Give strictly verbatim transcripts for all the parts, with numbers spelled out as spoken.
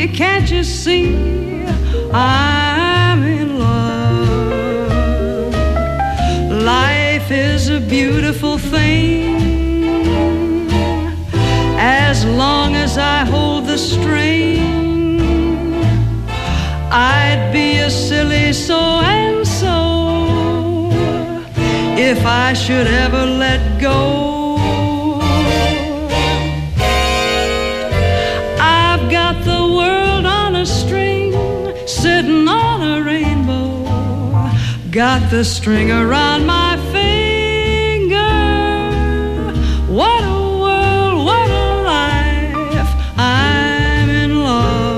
me, can't you see I'm in love? Life is a beautiful thing as long as I hold the string. I'd be a silly so-and-so if I should ever let go. I've got the world on a string, sitting on a rainbow. Got the string around my finger. What a world, what a life, I'm in love.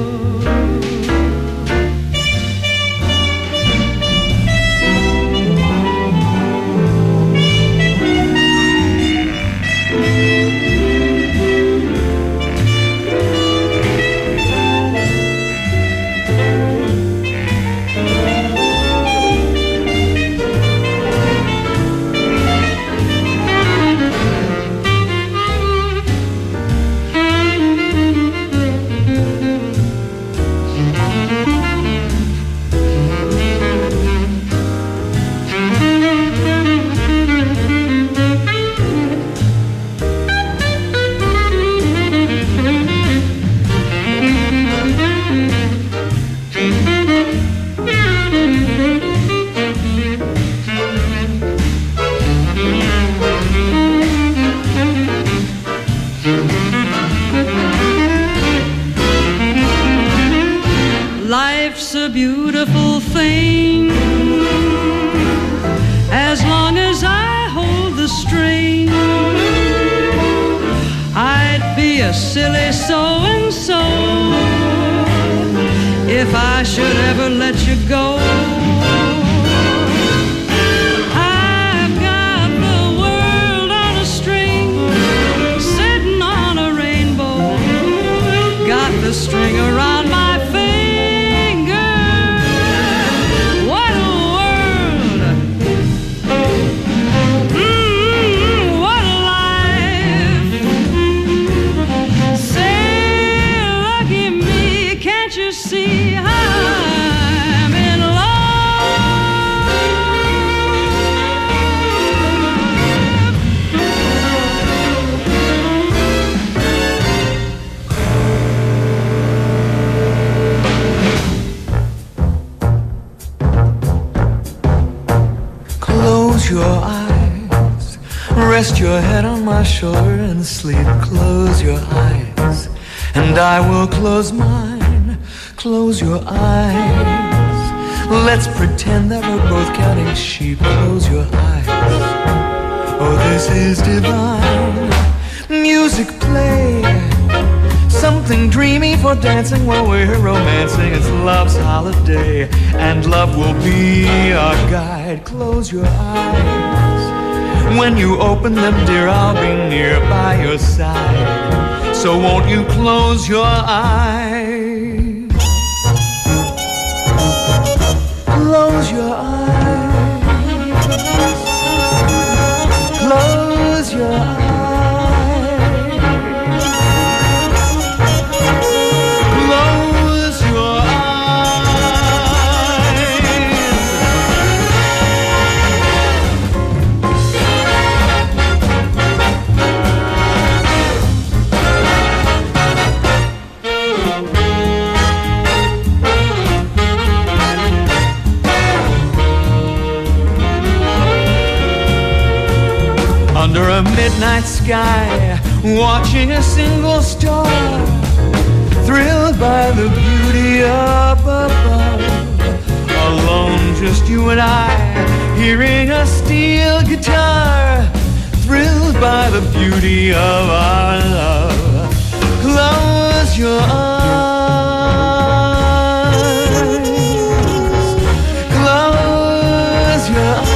Life's a beautiful thing as long as I hold the string. I'd be a silly so-and-so if I should ever let you go. I've got the world on a string, sitting on a rainbow. Got the string around my finger. See, I'm in love. Close your eyes, rest your head on my shoulder and sleep. Close your eyes, and I will close mine. Close your eyes, let's pretend that we're both counting sheep. Close your eyes, oh this is divine. Music play, something dreamy for dancing while we're romancing. It's love's holiday, and love will be our guide. Close your eyes, when you open them, dear, I'll be near by your side. So won't you close your eyes? Close your eyes, close your eyes, close your under a midnight sky, watching a single star, thrilled by the beauty up above. Alone, just you and I, hearing a steel guitar, thrilled by the beauty of our love. Close your eyes, close your eyes.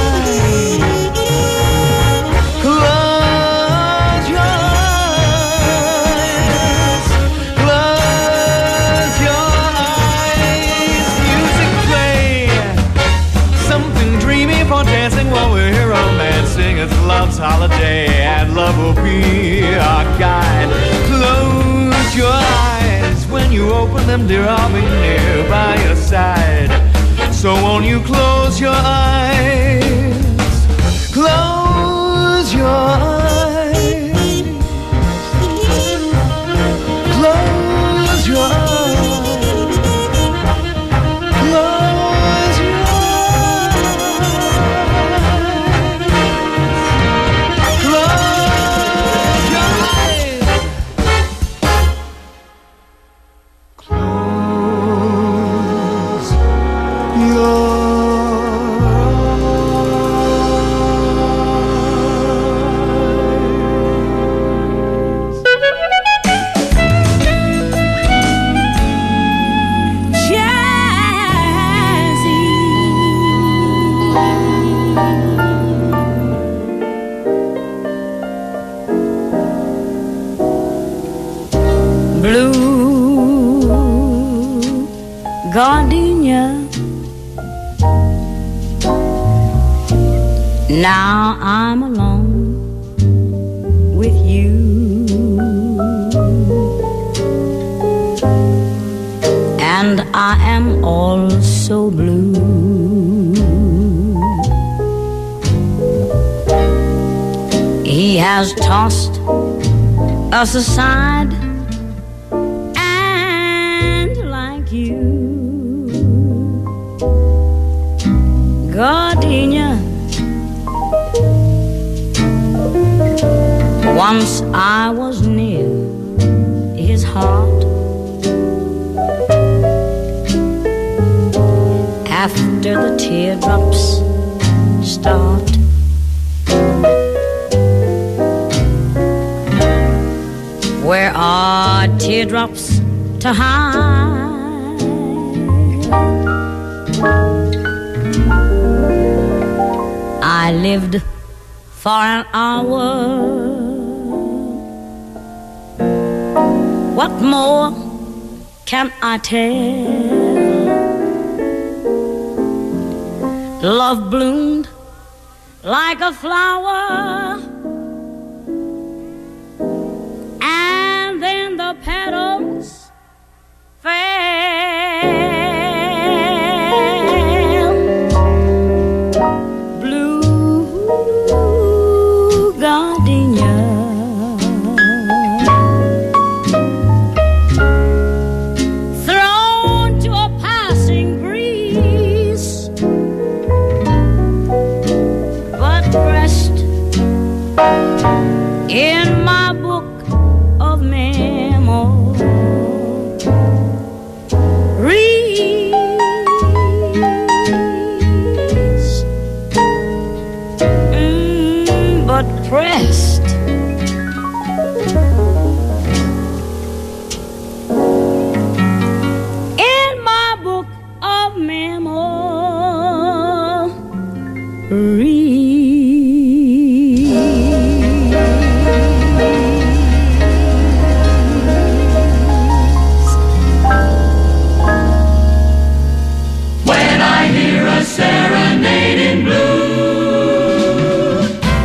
While we're here romancing, it's love's holiday, and love will be our guide. Close your eyes them, dear, I'll be near by your side. So won't you close your eyes? Close your eyes. Close your eyes. Close your eyes. Close your eyes. Close your gardenia. Now I'm alone with you, and I am all so blue. He has tossed us aside, you, gardenia. Once I was near his heart. After the teardrops start, where are teardrops to hide? I lived for an hour. What more can I tell? Love bloomed like a flower, and then the petals fell. In my book of memories, mm, but pressed in my book of memories. Serenade in blue.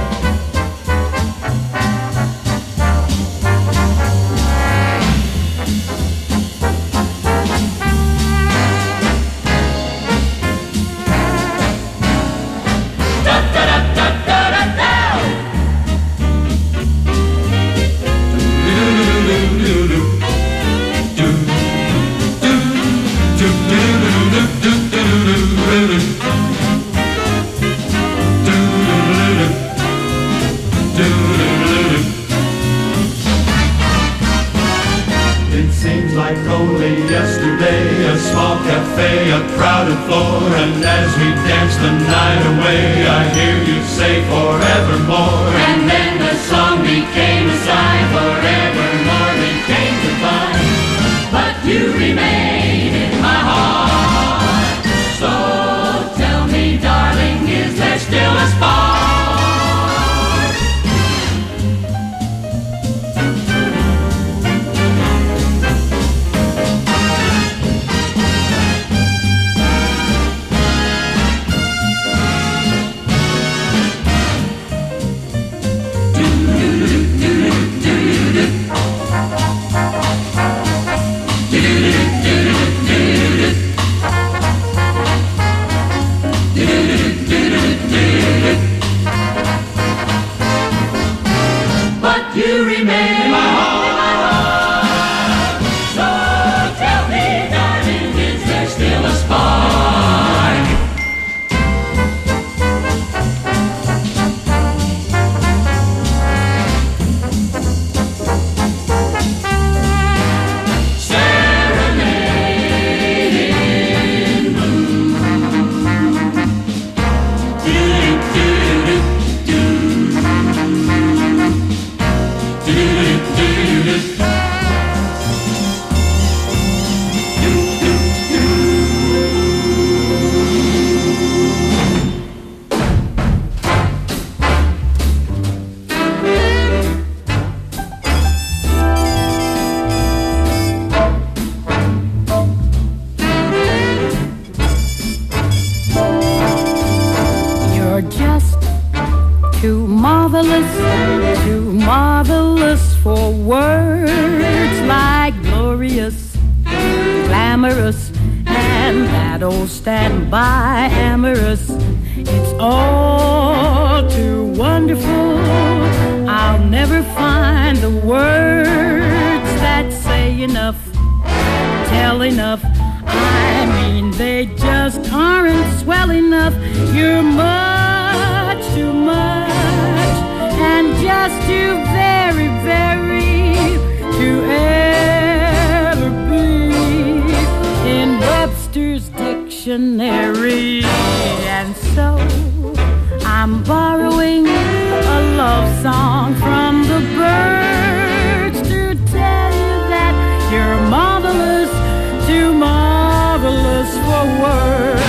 Da da da da da da da. Do do do do do do do do do do do. It seems like only yesterday, a small cafe, a crowded floor, and as we dance the night away, I hear you say forevermore. And then the song became a sigh, forevermore became goodbye. But you remain in my heart. So tell me, darling, is there still a spark? shadows stand by amorous. It's all too wonderful. I'll never find the words that say enough, tell enough. I mean, they just aren't swell enough. You're much too much, and just too very, very to ever be in Webster's dictionary. And so I'm borrowing a love song from the birds to tell you that you're marvelous, too marvelous for words.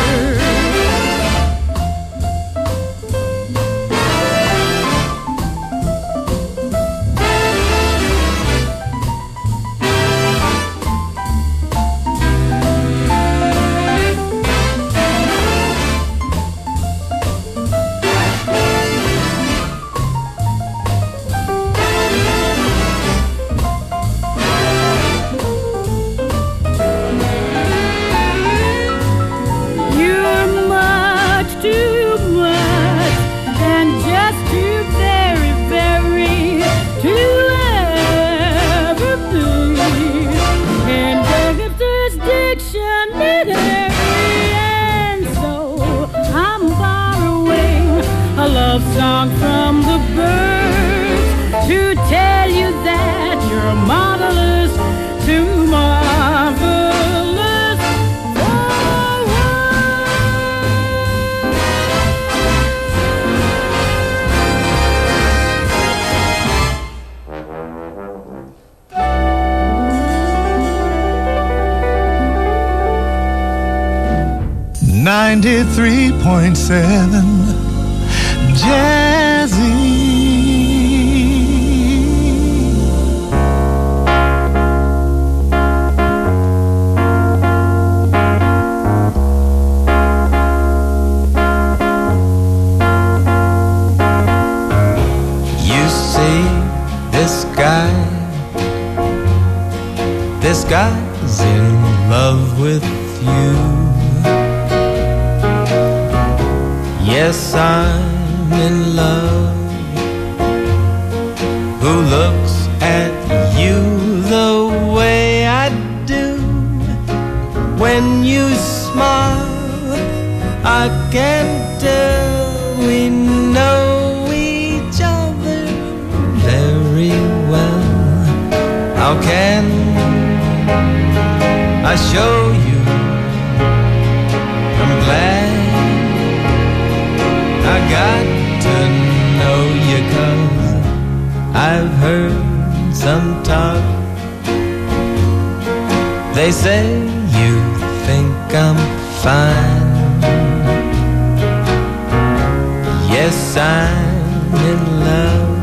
Song from the birds to tell you that you're marvelous, too marvelous for words. ninety-three point seven Jazzy. You see this guy, this guy's in love with you. Yes, I'm in love. Who looks at you the way I do? When you smile, I can tell we know each other very well. How can I show you I'm glad I got to know you, 'cause I've heard some talk. They say you think I'm fine. Yes, I'm in love.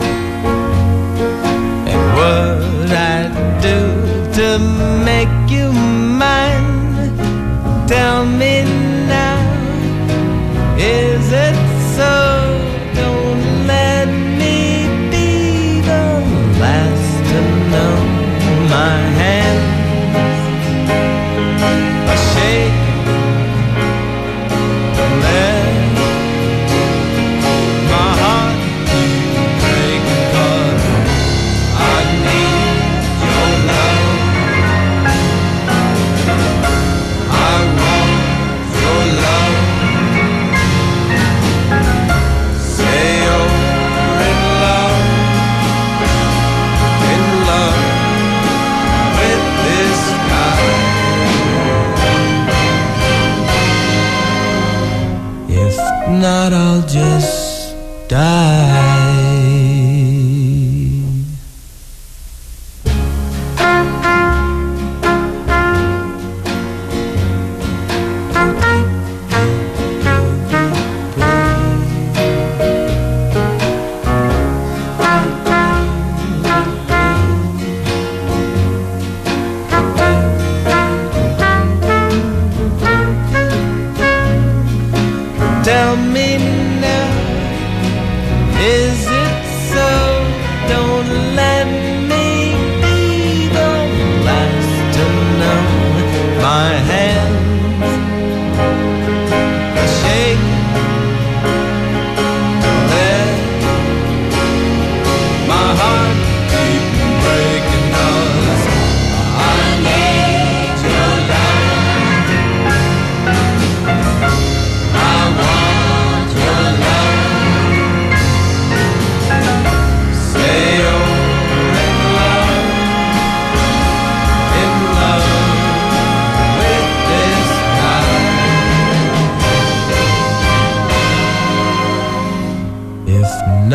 And what I do to make you mine, tell me now. Is it so? Don't let me be the last to know. My hands are shaking. Let my heart break, 'cause I need your love.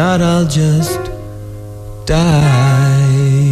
not, I'll just die.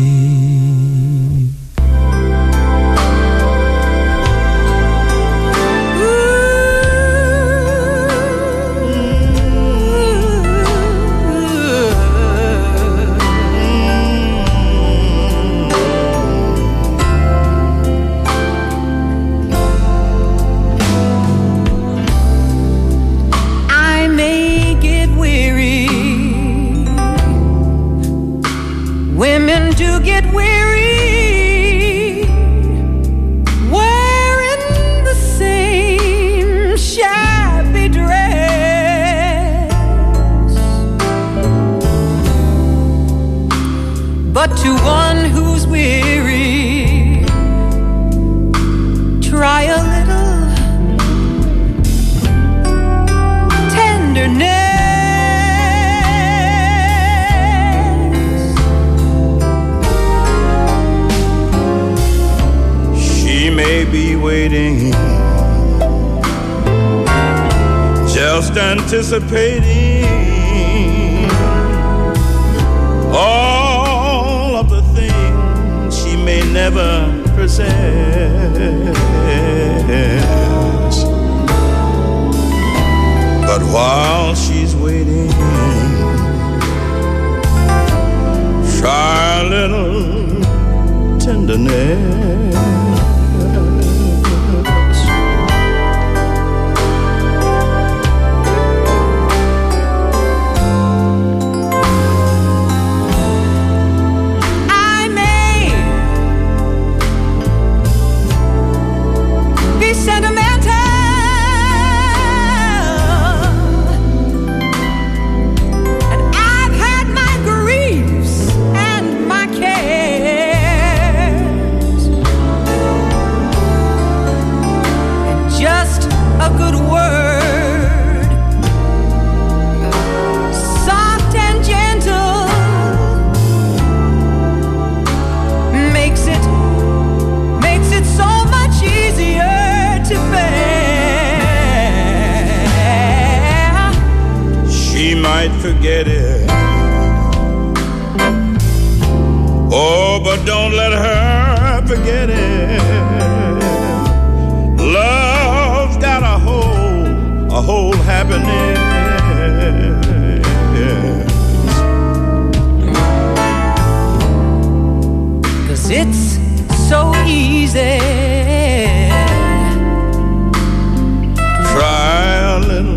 Women do get weary wearing the same shabby dress, but to one who's weary, try a little tenderness. May be waiting, just anticipating all of the things she may never possess. But while she's waiting, try a little tenderness. Forget it. Oh, but don't let her forget it. Love's got a whole, a whole happiness. 'Cause it's so easy. Try a little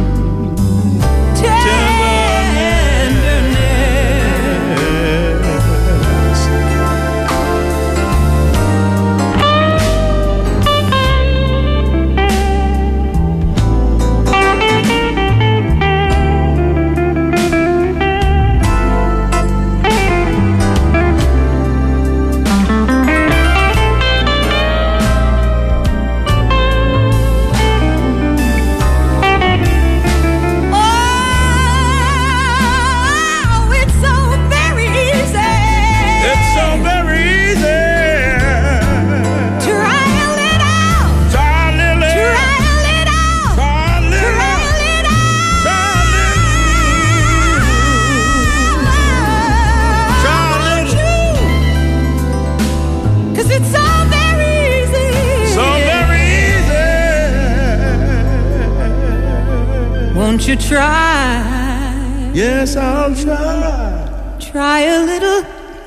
Won't you try? Yes, I'll try. Try a little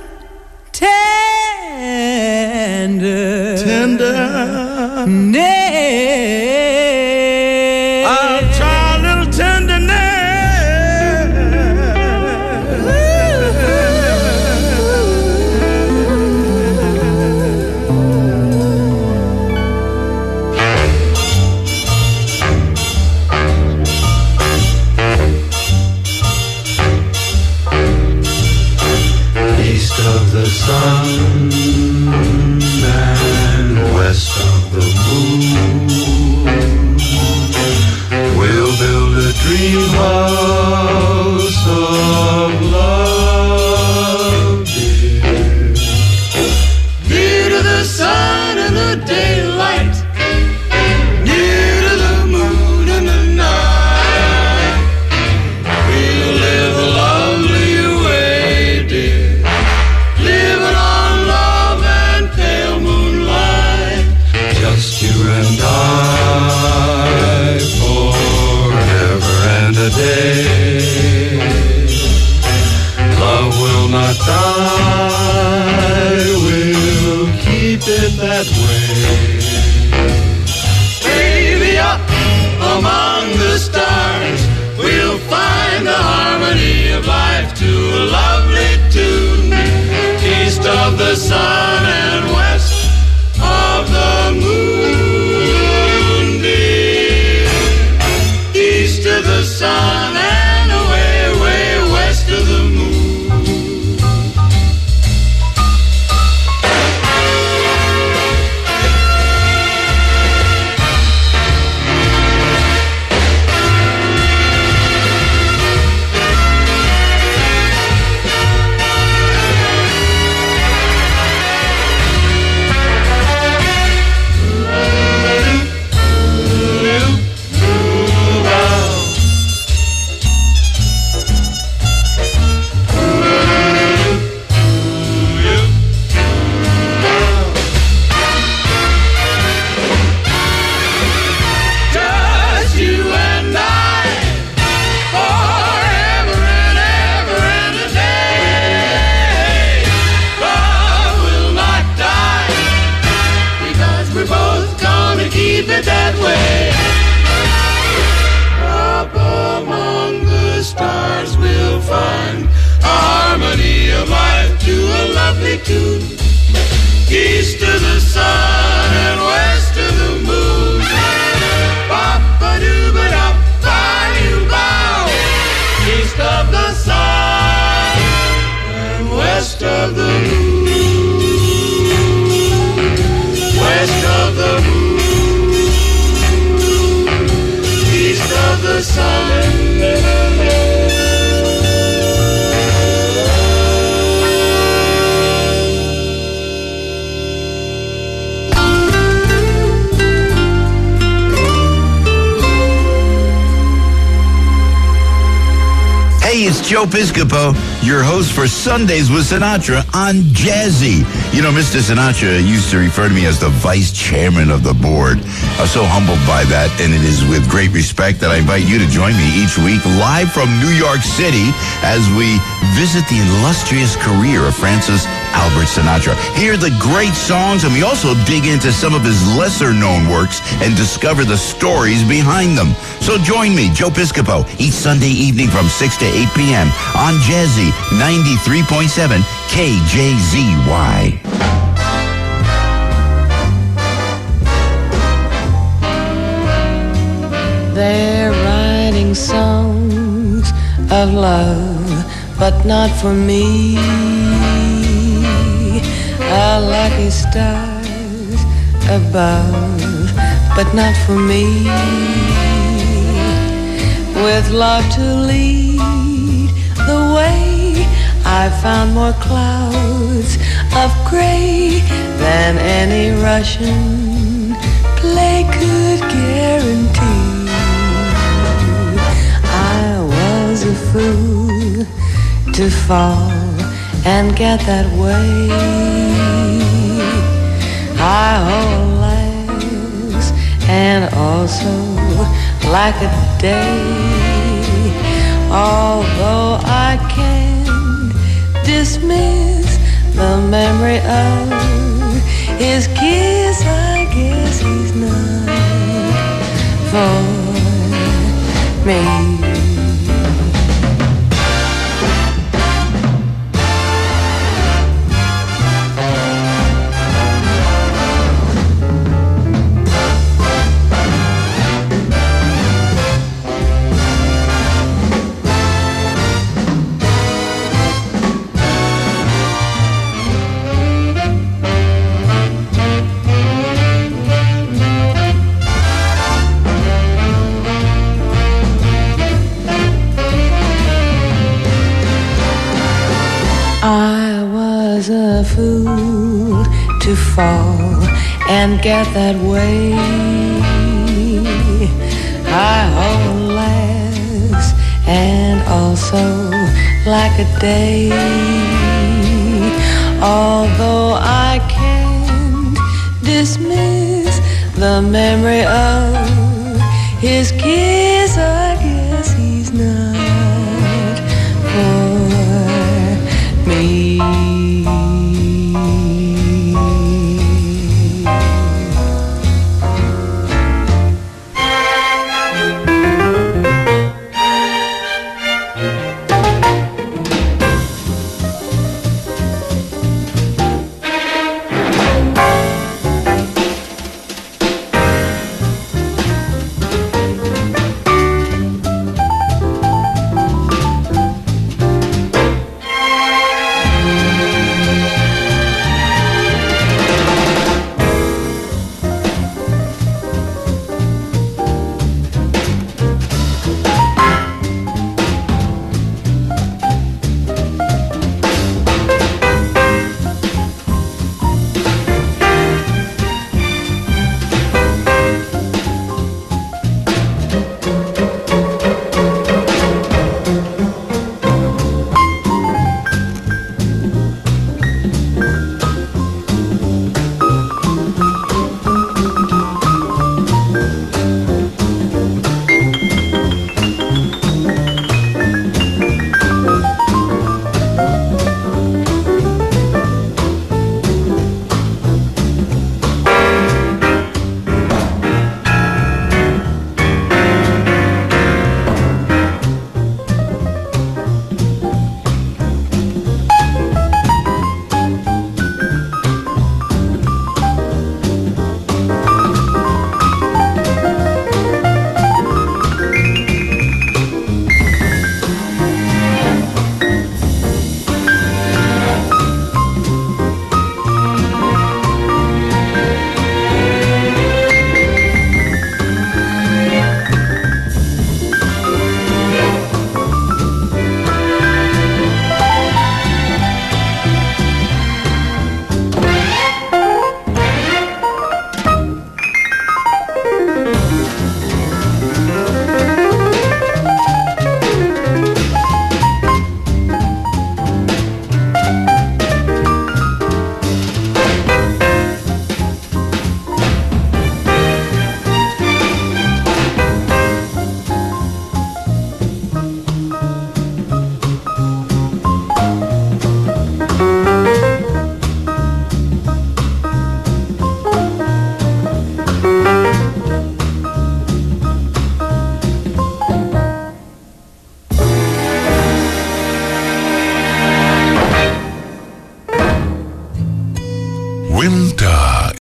tender. Tender. Nay. I'll try a little tenderness. Of the sun and west of the moon, we'll build a dream house of love, dear. Near to the sun and the daylight, near to the moon and the night, we'll live a love it that way. Baby, up among the stars, we'll find the harmony of life to a lovely tune. East of the sun and west of the moon, dear. East of the sun and away, away west of the moon. East of the sun and west of the moon. Ba-ba-doo-ba-da-ba-doo-bow. East of the sun and west of the moon. West of the moon. East of the sun. Hey, it's Joe Piscopo, your host for Sundays with Sinatra on Jazzy. You know, Mister Sinatra used to refer to me as the vice chairman of the board. I'm so humbled by that, and it is with great respect that I invite you to join me each week live from New York City as we visit the illustrious career of Francis Albert Sinatra. Hear the great songs, and we also dig into some of his lesser-known works and discover the stories behind them. So join me, Joe Piscopo, each Sunday evening from six to eight p.m. on Jazzy ninety-three point seven K J Z Y. They're writing songs of love, but not for me. A lucky stars above, but not for me. With love to lead the way, I found more clouds of gray than any Russian play could guarantee. I was a fool to fall and get that way. I hold legs and also like a day. Although I can't dismiss the memory of his kiss, I guess he's not for me. I was a fool to fall and get that way. I hold laughs and also like a day. Although I can't dismiss the memory of his kiss, I